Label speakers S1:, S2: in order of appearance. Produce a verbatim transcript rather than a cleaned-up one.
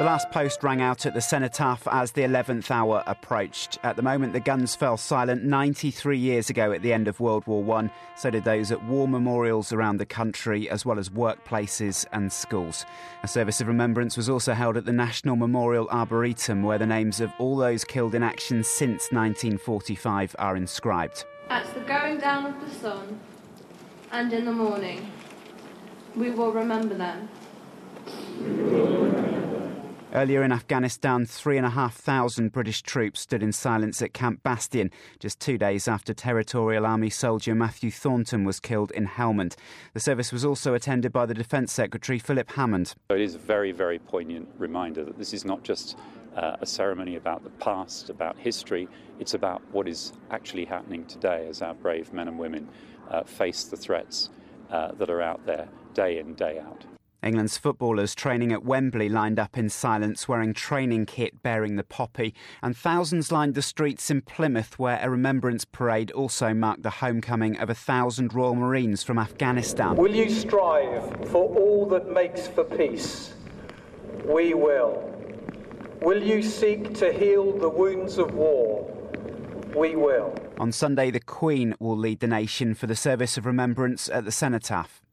S1: The last post rang out at the cenotaph as the eleventh hour approached. At the moment, the guns fell silent ninety-three years ago at the end of World War One. So did those at war memorials around the country, as well as workplaces and schools. A service of remembrance was also held at the National Memorial Arboretum, where the names of all those killed in action since nineteen forty-five are inscribed.
S2: At the going down of the sun and in the morning, we will remember them.
S1: Earlier in Afghanistan, three and a half thousand British troops stood in silence at Camp Bastion, just two days after Territorial Army soldier Matthew Thornton was killed in Helmand. The service was also attended by the Defence Secretary Philip Hammond.
S3: It is a very, very poignant reminder that this is not just uh, a ceremony about the past, about history. It's about what is actually happening today as our brave men and women uh, face the threats uh, that are out there day in, day out.
S1: England's footballers training at Wembley lined up in silence, wearing training kit bearing the poppy, and thousands lined the streets in Plymouth, where a remembrance parade also marked the homecoming of a thousand Royal Marines from Afghanistan.
S4: Will you strive for all that makes for peace? We will. Will you seek to heal the wounds of war? We will.
S1: On Sunday, the Queen will lead the nation for the service of remembrance at the cenotaph.